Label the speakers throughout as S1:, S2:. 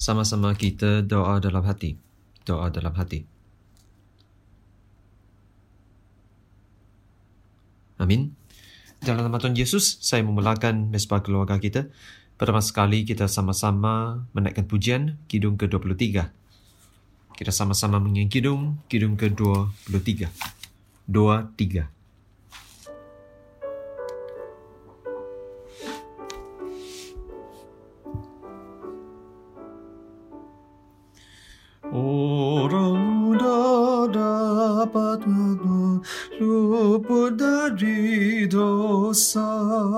S1: Sama-sama kita doa dalam hati. Doa dalam hati. Amin. Dalam nama Tuhan Yesus, saya memulakan mesbah keluarga kita. Pertama sekali kita sama-sama menaikkan pujian kidung ke-23. Kita sama-sama menyanyi kidung ke-23. 23. Orang muda dapat luput dari dosa,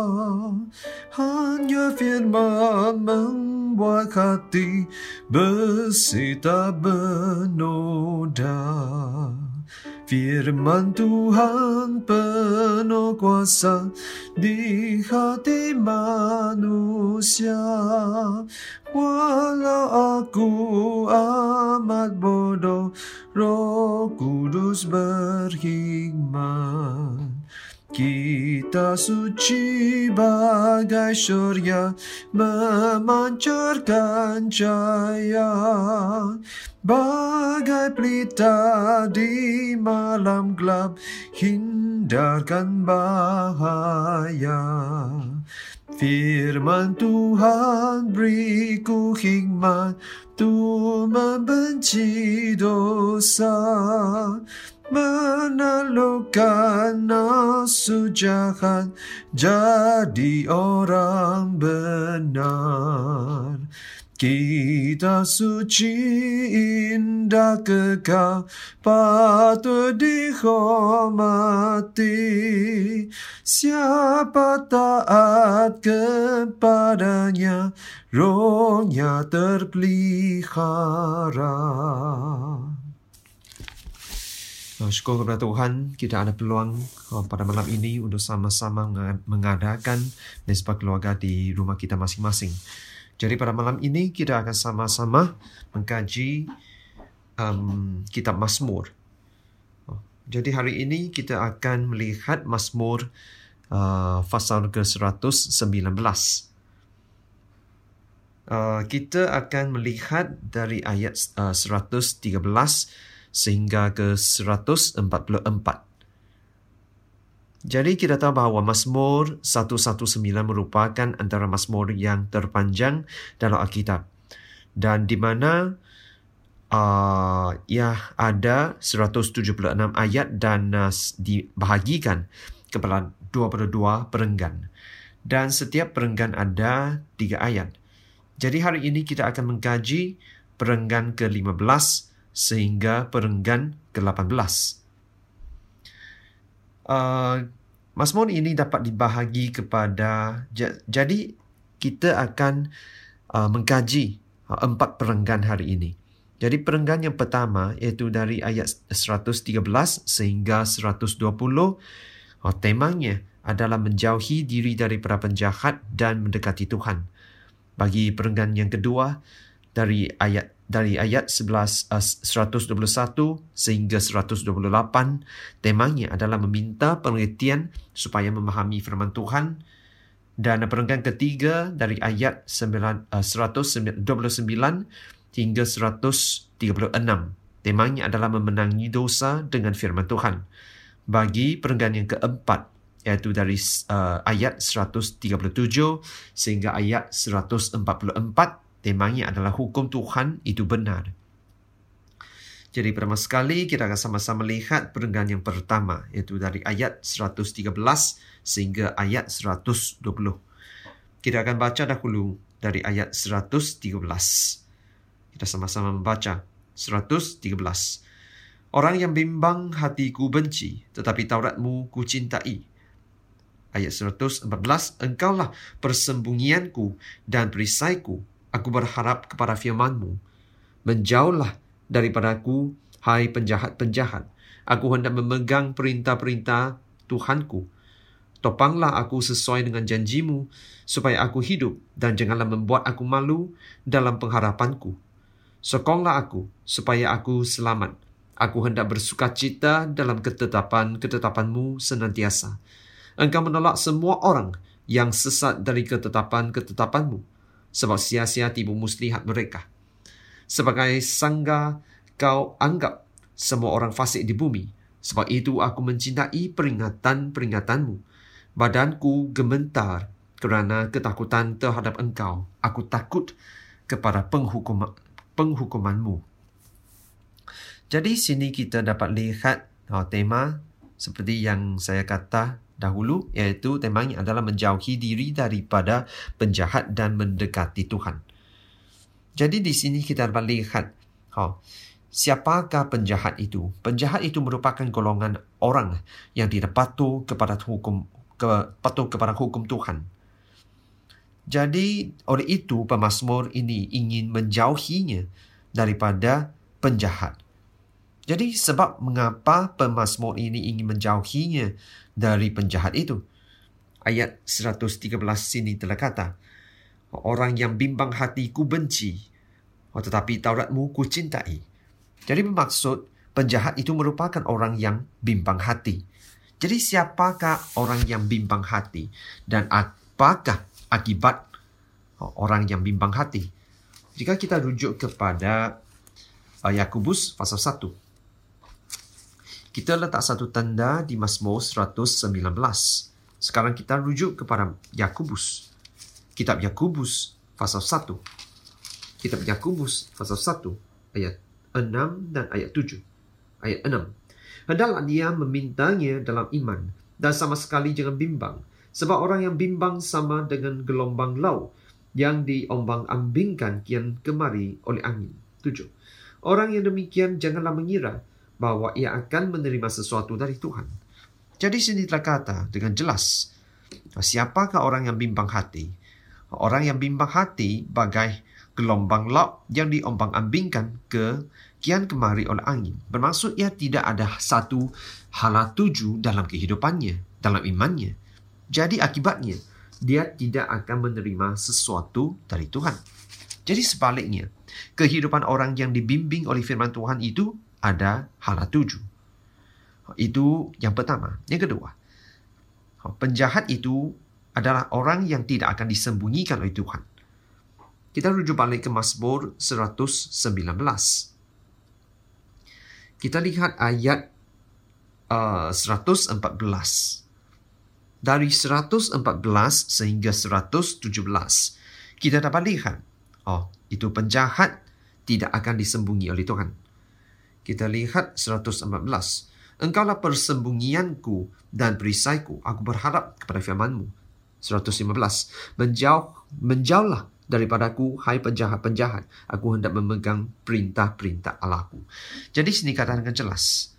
S1: hanya firman membuat hati bersih tak bernoda. Firman Tuhan penuh kuasa di hati manusia. Walau aku amat bodoh, Roh Kudus berhikmat. Kita suci bagai surya, memancarkan cahaya, bagai pelita di malam gelap, hindarkan bahaya. Firman Tuhan beriku hikmat untuk membenci dosa, menaklukkan nafsu jahat, jadi orang benar. Kita suci, indah, kekal, patut dihormati. Siapa taat kepadanya, rohnya terpelihara. Syukur kepada Tuhan, kita ada peluang pada malam ini untuk sama-sama mengadakan mesbah keluarga di rumah kita masing-masing. Jadi pada malam ini kita akan sama-sama mengkaji kitab Mazmur. Jadi hari ini kita akan melihat Mazmur pasal ke-119. Kita akan melihat dari ayat 113 sehingga ke 144. Jadi kita tahu bahawa Mazmur 119 merupakan antara Mazmur yang terpanjang dalam Alkitab. Dan di mana ada 176 ayat dan dibahagikan kepada 22 perenggan. Dan setiap perenggan ada 3 ayat. Jadi hari ini kita akan mengkaji perenggan ke-15 sehingga perenggan ke-18. Mazmur ini dapat dibahagi kepada, jadi kita akan mengkaji 4 perenggan hari ini. Jadi perenggan yang pertama iaitu dari ayat 113 sehingga 120. Temanya adalah menjauhi diri daripada penjahat dan mendekati Tuhan. Bagi perenggan yang kedua dari ayat 121 sehingga 128, temanya adalah meminta pengertian supaya memahami firman Tuhan. Dan perenggan ketiga dari ayat 129 hingga 136, temanya adalah memenangi dosa dengan firman Tuhan. Bagi perenggan yang keempat, iaitu dari ayat 137 sehingga ayat 144, temanya adalah hukum Tuhan itu benar. Jadi pertama sekali kita akan sama-sama melihat perenggan yang pertama, iaitu dari ayat 113 sehingga ayat 120. Kita akan baca dahulu dari ayat 113. Kita sama-sama membaca 113. Orang yang bimbang hatiku benci, tetapi Tauratmu ku cintai. Ayat 114. Engkaulah persembunyianku dan perisaiku. Aku berharap kepada firman-Mu. Menjauhlah daripadaku, hai penjahat-penjahat. Aku hendak memegang perintah-perintah Tuhanku. Topanglah aku sesuai dengan janji-Mu, supaya aku hidup, dan janganlah membuat aku malu dalam pengharapanku. Sokonglah aku, supaya aku selamat. Aku hendak bersukacita dalam ketetapan-ketetapan-Mu senantiasa. Engkau menolak semua orang yang sesat dari ketetapan-ketetapan-Mu, sebab sia-sia tipu muslihat mereka. Sebagai sangga kau anggap semua orang fasik di bumi. Sebab itu aku mencintai peringatan-peringatanmu. Badanku gemetar kerana ketakutan terhadap engkau. Aku takut kepada penghukumanmu. Jadi sini kita dapat lihat tema seperti yang saya kata dahulu, iaitu temanya adalah menjauhi diri daripada penjahat dan mendekati Tuhan. Jadi di sini kita dapat lihat siapakah penjahat itu. Penjahat itu merupakan golongan orang yang tidak patuh kepada hukum Tuhan. Jadi oleh itu pemazmur ini ingin menjauhinya daripada penjahat. Jadi sebab mengapa pemazmur ini ingin menjauhinya dari penjahat itu? Ayat 113 sini telah kata, orang yang bimbang hati ku benci, tetapi Tauratmu ku cintai. Jadi bermaksud penjahat itu merupakan orang yang bimbang hati. Jadi siapakah orang yang bimbang hati? Dan apakah akibat orang yang bimbang hati? Jika kita rujuk kepada Yakobus pasal 1, kita letak satu tanda di Mazmur 119. Sekarang kita rujuk kepada Yakobus. Kitab Yakobus pasal 1. Kitab Yakobus pasal 1 ayat 6 dan ayat 7. Ayat 6. Hendaklah dia memintanya dalam iman dan sama sekali jangan bimbang. Sebab orang yang bimbang sama dengan gelombang laut yang diombang-ambingkan kian kemari oleh angin. 7. Orang yang demikian janganlah mengira bahwa ia akan menerima sesuatu dari Tuhan. Jadi sini telah kata dengan jelas, siapakah orang yang bimbang hati? Orang yang bimbang hati bagai gelombang laut yang diombang-ambingkan ke kian kemari oleh angin. Bermaksud ia tidak ada satu hala tuju dalam kehidupannya, dalam imannya. Jadi akibatnya, dia tidak akan menerima sesuatu dari Tuhan. Jadi sebaliknya, kehidupan orang yang dibimbing oleh firman Tuhan itu ada hala tuju. Itu yang pertama. Yang kedua, penjahat itu adalah orang yang tidak akan disembunyikan oleh Tuhan. Kita rujuk balik ke Mazmur 119. Kita lihat ayat 114. Dari 114 sehingga 117, kita dapat lihat, itu penjahat tidak akan disembunyi oleh Tuhan. Kita lihat 114. Engkaulah persembunyianku dan perisaiku. Aku berharap kepada firman-Mu. 115. Menjauhlah daripadaku, hai penjahat-penjahat. Aku hendak memegang perintah-perintah Allahku. Jadi sini kata dengan jelas,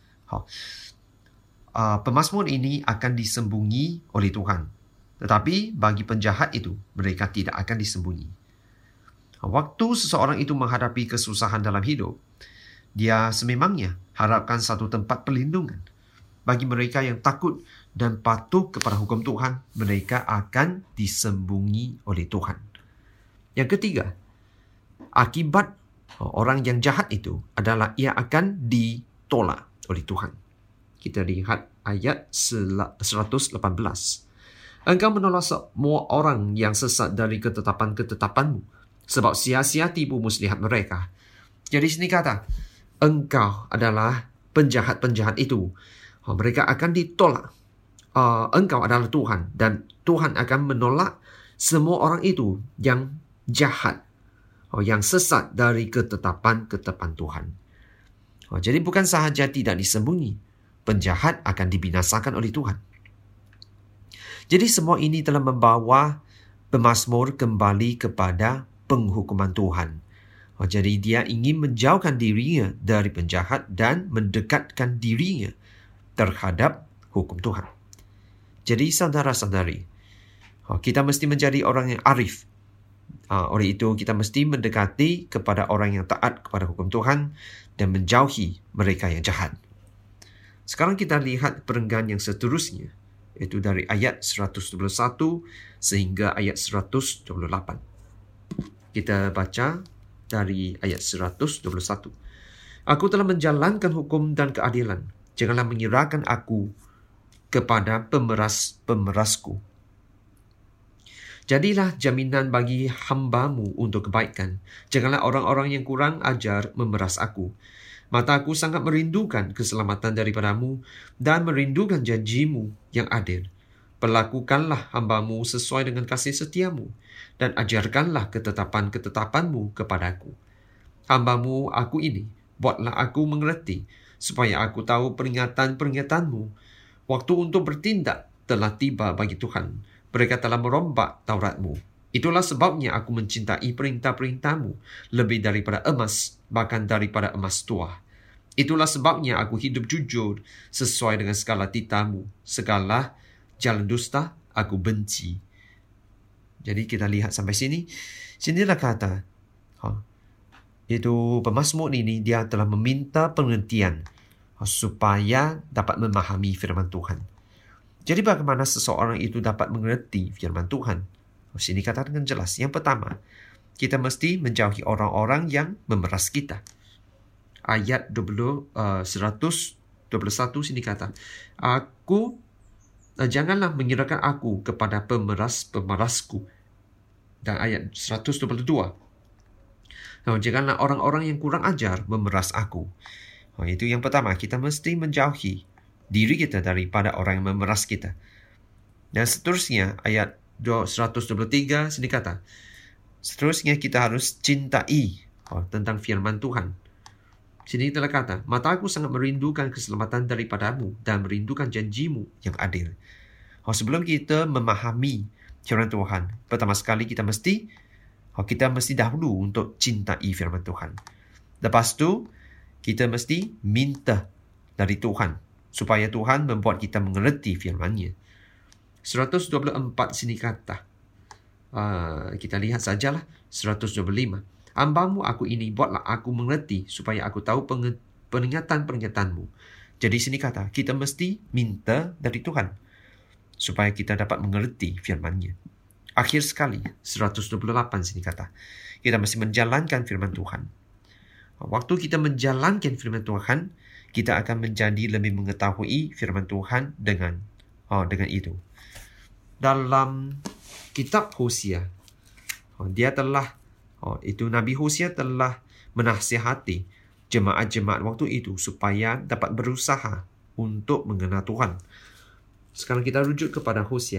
S1: pemazmur ini akan disembunyi oleh Tuhan. Tetapi bagi penjahat itu, mereka tidak akan disembunyi. Waktu seseorang itu menghadapi kesusahan dalam hidup, dia sememangnya harapkan satu tempat perlindungan. Bagi mereka yang takut dan patuh kepada hukum Tuhan, mereka akan disembunyi oleh Tuhan. Yang ketiga, akibat orang yang jahat itu adalah ia akan ditolak oleh Tuhan. Kita lihat ayat 118. Engkau menolak semua orang yang sesat dari ketetapan-ketetapanmu, sebab sia-sia tipu muslihat mereka. Jadi sini kata, engkau adalah penjahat-penjahat itu. Mereka akan ditolak. Engkau adalah Tuhan. Dan Tuhan akan menolak semua orang itu yang jahat, yang sesat dari ketetapan-ketetapan Tuhan. Jadi bukan sahaja tidak disembunyi, penjahat akan dibinasakan oleh Tuhan. Jadi semua ini telah membawa pemazmur kembali kepada penghukuman Tuhan. Jadi dia ingin menjauhkan dirinya dari penjahat dan mendekatkan dirinya terhadap hukum Tuhan. Jadi saudara-saudari, kita mesti menjadi orang yang arif. Oleh itu kita mesti mendekati kepada orang yang taat kepada hukum Tuhan dan menjauhi mereka yang jahat. Sekarang kita lihat perenggan yang seterusnya, iaitu dari ayat 121 sehingga ayat 128. Kita baca dari ayat 121. Aku telah menjalankan hukum dan keadilan. Janganlah menyerahkan aku kepada pemeras-pemerasku. Jadilah jaminan bagi hamba-Mu untuk kebaikan. Janganlah orang-orang yang kurang ajar memeras aku. Mataku sangat merindukan keselamatan daripada-Mu dan merindukan janji-Mu yang adil. Perlakukanlah hamba-Mu sesuai dengan kasih setia-Mu dan ajarkanlah ketetapan-ketetapan-Mu kepadaku. Hamba-Mu aku ini, buatlah aku mengerti, supaya aku tahu peringatan-peringatan-Mu. Waktu untuk bertindak telah tiba bagi Tuhan. Mereka telah merombak Taurat-Mu. Itulah sebabnya aku mencintai perintah-perintah-Mu lebih daripada emas, bahkan daripada emas tua. Itulah sebabnya aku hidup jujur sesuai dengan segala titah-Mu. Segala jalan dusta aku benci. Jadi kita lihat sampai sini. Sinilah kata. Itu pemazmur ini dia telah meminta pengertian supaya dapat memahami firman Tuhan. Jadi bagaimana seseorang itu dapat mengerti firman Tuhan? Sini kata dengan jelas. Yang pertama, kita mesti menjauhi orang-orang yang memeras kita. Ayat 121 sini kata, janganlah menyerahkan aku kepada pemerasku. Dan ayat 122, janganlah orang-orang yang kurang ajar memeras aku. Itu yang pertama, kita mesti menjauhi diri kita daripada orang yang memeras kita. Dan seterusnya, ayat 123 sini kata, seterusnya kita harus cintai tentang firman Tuhan. Sini telah kata, mataku sangat merindukan keselamatan daripada-Mu dan merindukan janji-Mu yang adil. Sebelum kita memahami firman Tuhan, pertama sekali kita mesti dahulu untuk cintai firman Tuhan. Lepas tu, kita mesti minta dari Tuhan, supaya Tuhan membuat kita mengerti firman-Nya. 124 sini kata, kita lihat sajalah 125. Hamba-Mu aku ini, buatlah aku mengerti, supaya aku tahu peringatan-peringatanmu. Jadi sini kata, kita mesti minta dari Tuhan, supaya kita dapat mengerti firman-Nya. Akhir sekali, 128 sini kata, kita mesti menjalankan firman Tuhan. Waktu kita menjalankan firman Tuhan, kita akan menjadi lebih mengetahui firman Tuhan dengan itu. Dalam kitab Hosea, Nabi Hosea telah menasihati jemaat-jemaat waktu itu supaya dapat berusaha untuk mengenal Tuhan. Sekarang kita rujuk kepada Hosea.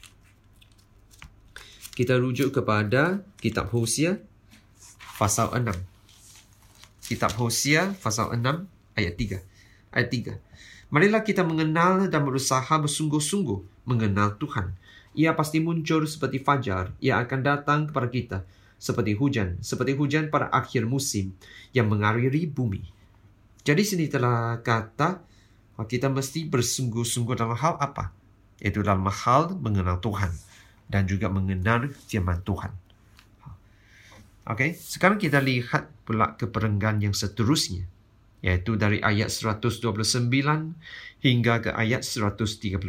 S1: Kita rujuk kepada kitab Hosea pasal 6. Kitab Hosea pasal 6 ayat 3. Ayat 3. Marilah kita mengenal dan berusaha bersungguh-sungguh mengenal Tuhan. Ia pasti muncul seperti fajar. Ia akan datang kepada kita seperti hujan pada akhir musim yang mengairi bumi. Jadi sini telah kata kita mesti bersungguh-sungguh dalam hal apa? Itu dalam hal mengenal Tuhan dan juga mengenal firman Tuhan. Okey, sekarang kita lihat pula ke perenggan yang seterusnya, yaitu dari ayat 129 hingga ke ayat 136.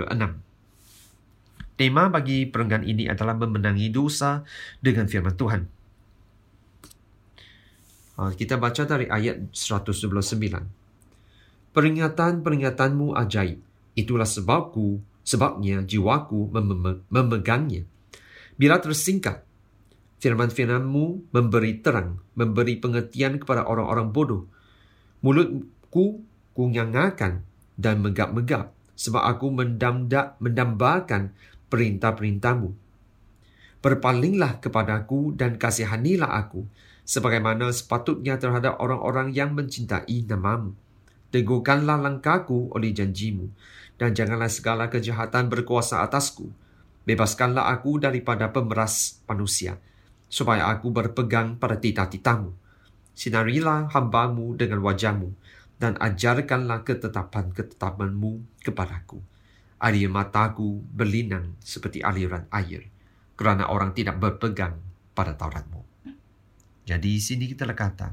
S1: Tema bagi perenggan ini adalah memenangi dosa dengan firman Tuhan. Kita baca dari ayat 129. Peringatan-peringatanmu ajaib. Itulah sebabnya jiwaku memegangnya. Bila tersingkat, firman-firman-Mu memberi terang, memberi pengertian kepada orang-orang bodoh. Mulutku kunyangakan dan megap-megap, sebab aku mendambakan perintah-perintah-Mu. Berpalinglah kepadaku dan kasihanilah aku, sebagaimana sepatutnya terhadap orang-orang yang mencintai nama-Mu. Teguhkanlah langkahku oleh janji-Mu, dan janganlah segala kejahatan berkuasa atasku. Bebaskanlah aku daripada pemeras manusia, supaya aku berpegang pada titah-titah-Mu. Sinarilah hamba-Mu dengan wajah-Mu, dan ajarkanlah ketetapan-ketetapan-Mu kepadaku. Air mataku berlinang seperti aliran air, kerana orang tidak berpegang pada Taurat-Mu. Jadi sini kita kata,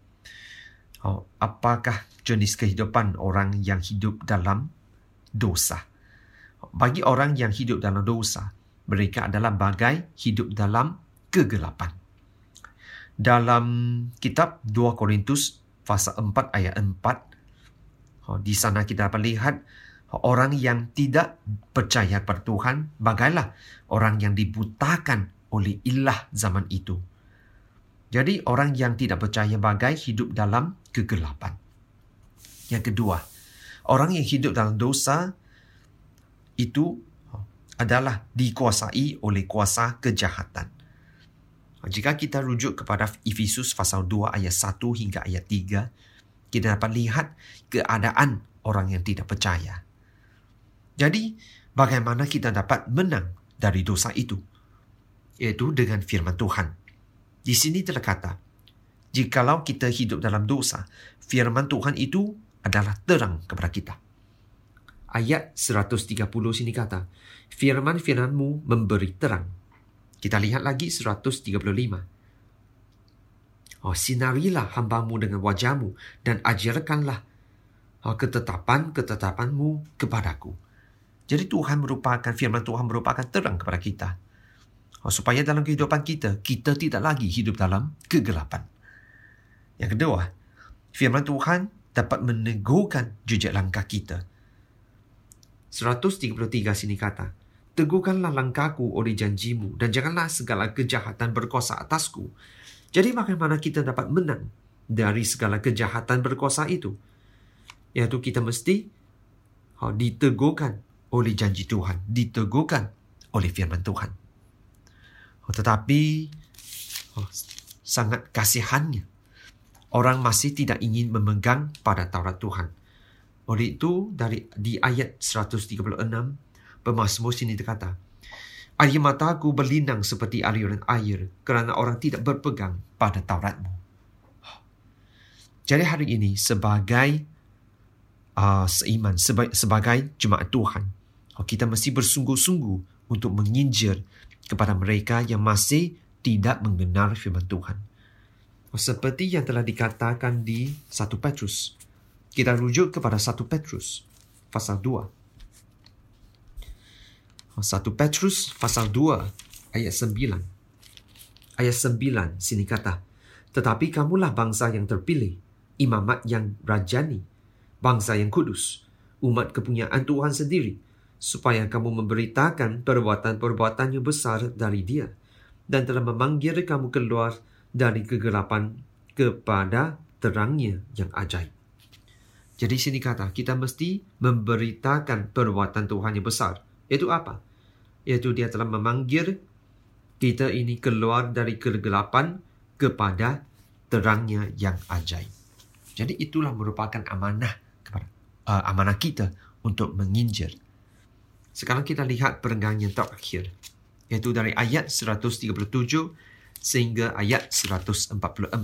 S1: apakah jenis kehidupan orang yang hidup dalam dosa? Bagi orang yang hidup dalam dosa, mereka adalah bagai hidup dalam kegelapan. Dalam kitab 2 Korintus pasal 4 ayat 4, di sana kita dapat lihat Orang yang tidak percaya kepada Tuhan, bagailah orang yang dibutakan oleh ilah zaman itu. Jadi orang yang tidak percaya bagai hidup dalam kegelapan. Yang kedua, orang yang hidup dalam dosa itu adalah dikuasai oleh kuasa kejahatan. Jika kita rujuk kepada Efesus pasal 2 ayat 1 hingga ayat 3, kita dapat lihat keadaan orang yang tidak percaya. Jadi, bagaimana kita dapat menang dari dosa itu? Iaitu dengan firman Tuhan. Di sini terkata, jikalau kita hidup dalam dosa, firman Tuhan itu adalah terang kepada kita. Ayat 130 sini kata, firman-firman-Mu memberi terang. Kita lihat lagi 135. Sinarilah hamba-Mu dengan wajah-Mu dan ajarkanlah ketetapan-ketetapan-Mu kepadaku. Jadi firman Tuhan merupakan terang kepada kita. Supaya dalam kehidupan kita tidak lagi hidup dalam kegelapan. Yang kedua, firman Tuhan dapat meneguhkan jejak langkah kita. 133 sini kata, teguhkanlah langkahku oleh janji-Mu dan janganlah segala kejahatan berkuasa atasku. Jadi bagaimana kita dapat menang dari segala kejahatan berkuasa itu? Iaitu kita mesti diteguhkan oleh janji Tuhan, diteguhkan oleh firman Tuhan. Tetapi sangat kasihannya, orang masih tidak ingin memegang pada Taurat Tuhan. Oleh itu, di ayat 136, pemazmur sini berkata, air mataku berlinang seperti aliran air kerana orang tidak berpegang pada Taurat-Mu. Jadi hari ini sebagai seiman, sebagai jemaat Tuhan, kita mesti bersungguh-sungguh untuk menginjil kepada mereka yang masih tidak mengenal firman Tuhan. Seperti yang telah dikatakan di 1 Petrus. Kita rujuk kepada 1 Petrus pasal 2. 1 Petrus pasal 2 ayat 9. Ayat 9 sini kata, tetapi kamulah bangsa yang terpilih, imamat yang rajani, bangsa yang kudus, umat kepunyaan Tuhan sendiri, supaya kamu memberitakan perbuatan-perbuatan yang besar dari Dia, dan telah memanggil kamu keluar dari kegelapan kepada terangnya yang ajaib. Jadi sini kata, kita mesti memberitakan perbuatan Tuhan yang besar. Itu apa? Iaitu Dia telah memanggil kita ini keluar dari kegelapan kepada terangnya yang ajaib. Jadi itulah merupakan amanah kita untuk menginjil. Sekarang kita lihat perenggan yang terakhir, iaitu dari ayat 137 sehingga ayat 144.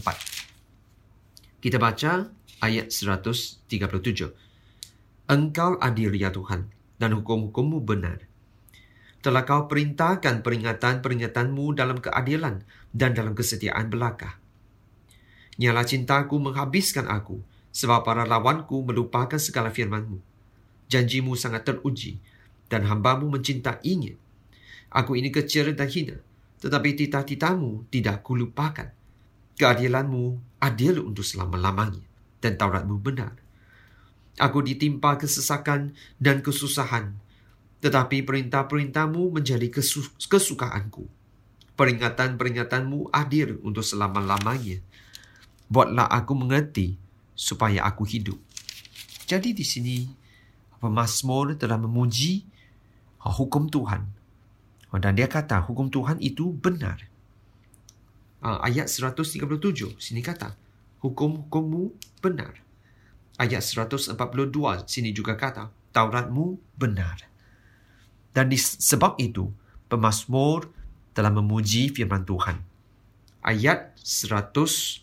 S1: Kita baca ayat 137. Engkau adil ya Tuhan, dan hukum-hukum-Mu benar. Telah Kau perintahkan peringatan-peringatanmu dalam keadilan dan dalam kesetiaan belaka. Nyala cintaku menghabiskan aku, sebab para lawanku melupakan segala firman-Mu. Janji-Mu sangat teruji, dan hamba-Mu mencintainya. Aku ini kecil dan hina, tetapi titah-titah-Mu tidak kulupakan. Keadilan-Mu adil untuk selama-lamanya, dan Taurat-Mu benar. Aku ditimpa kesesakan dan kesusahan, tetapi perintah-perintah-Mu menjadi kesukaanku. Peringatan-peringatan-Mu adil untuk selama-lamanya. Buatlah aku mengerti, supaya aku hidup. Jadi di sini, pemazmur telah memuji hukum Tuhan. Dan dia kata, hukum Tuhan itu benar. Ayat 137, sini kata, hukum-hukum-Mu benar. Ayat 142 sini juga kata, Taurat-Mu benar. Dan sebab itu, pemazmur telah memuji firman Tuhan. Ayat 140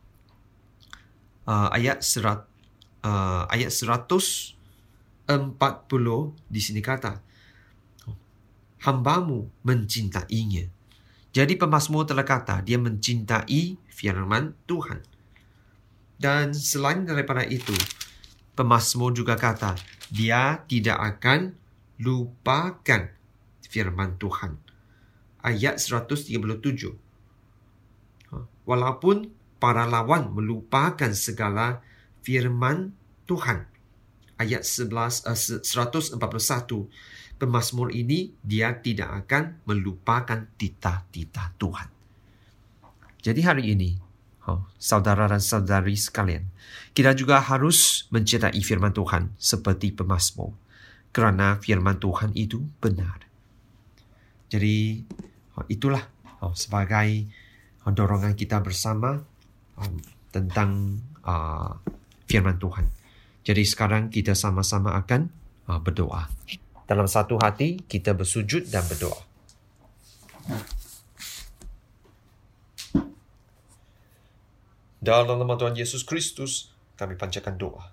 S1: di sini kata, hamba-Mu mencintainya. Jadi pemazmur telah kata dia mencintai firman Tuhan. Dan selain daripada itu, pemazmur juga kata dia tidak akan lupakan firman Tuhan. Ayat 137. Walaupun para lawan melupakan segala firman Tuhan, ayat 141, pemazmur ini dia tidak akan melupakan titah-titah Tuhan. Jadi hari ini, saudara dan saudari sekalian, kita juga harus mencintai firman Tuhan seperti pemazmur, kerana firman Tuhan itu benar. Jadi itulah sebagai dorongan kita bersama tentang firman Tuhan. Jadi sekarang kita sama-sama akan berdoa. Dalam satu hati kita bersujud dan berdoa. Dalam nama Tuhan Yesus Kristus, kami panjatkan doa.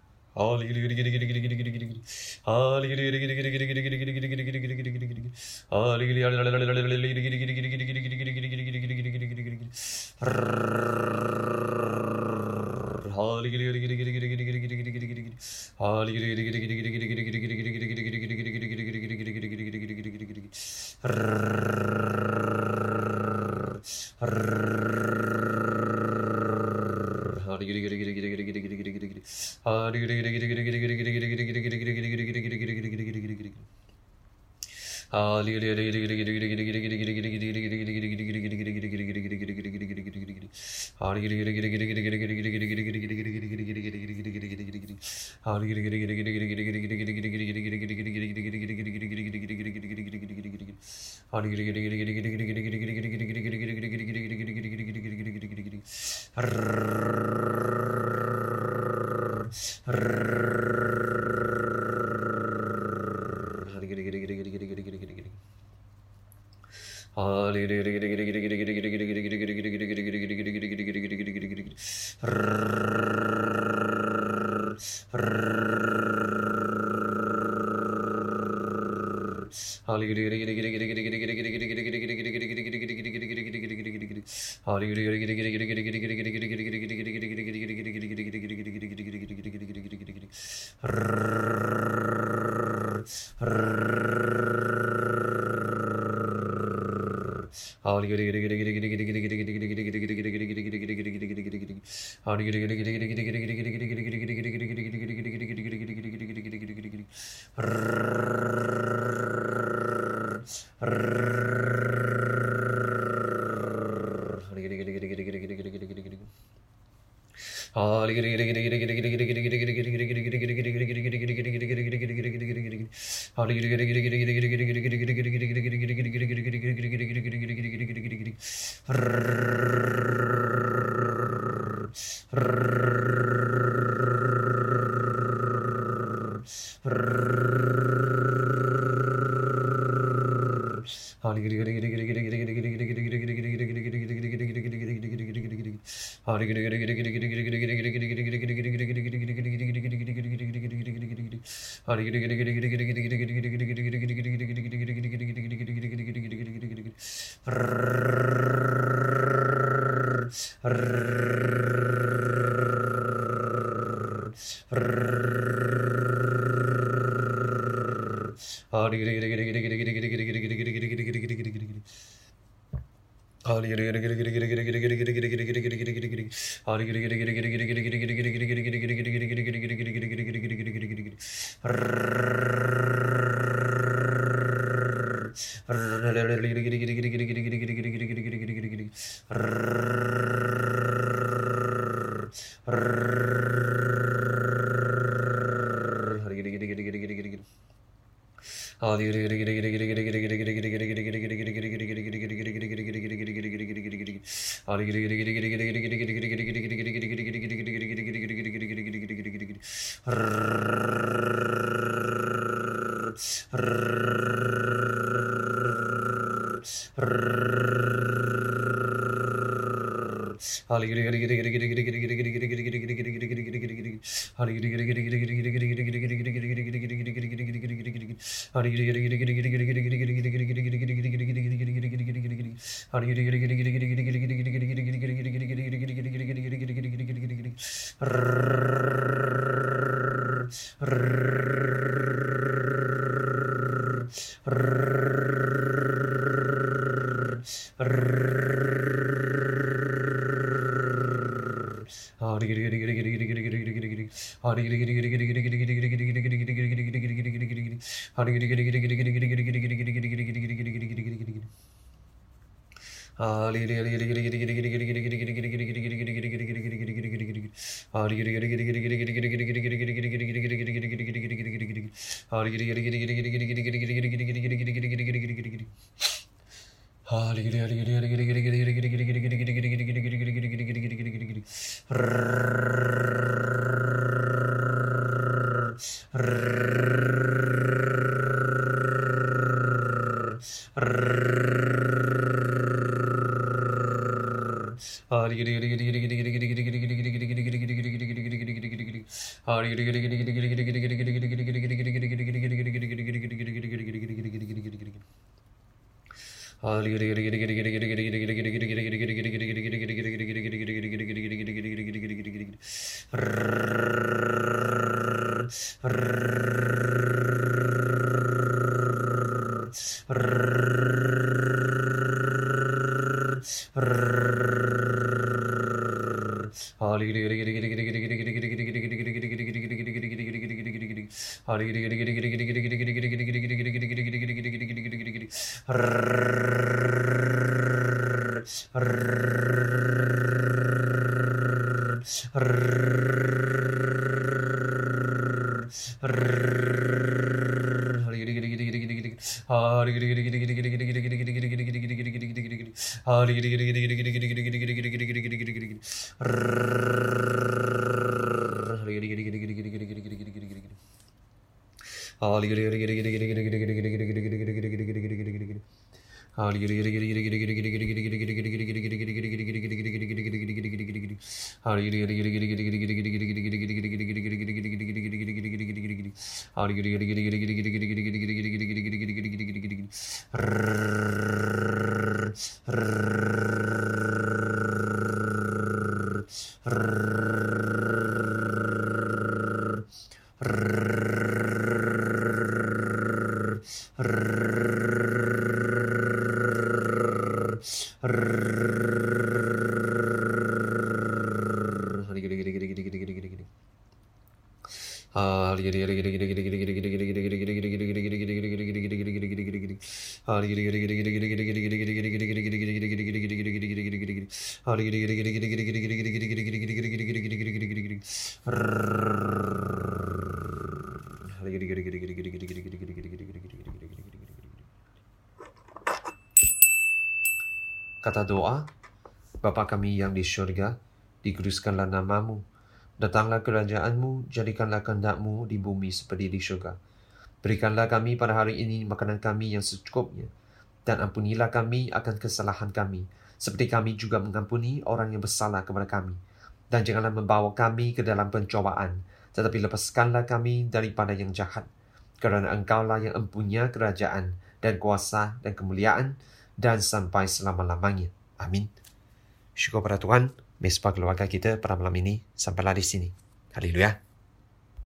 S1: Kata doa, Bapa kami yang di syurga, dikuduskanlah namamu, datanglah kerajaanmu, jadikanlah kehendak-mu di bumi seperti di syurga. Berikanlah kami pada hari ini makanan kami yang secukupnya, dan ampunilah kami akan kesalahan kami, seperti kami juga mengampuni orang yang bersalah kepada kami. Dan janganlah membawa kami ke dalam pencobaan, tetapi lepaskanlah kami daripada yang jahat. Kerana Engkaulah yang empunya kerajaan dan kuasa dan kemuliaan, dan sampai selama-lamanya. Amin. Syukur pada Tuhan, mesbah keluarga kita pada malam ini sampailah di sini. Haleluya.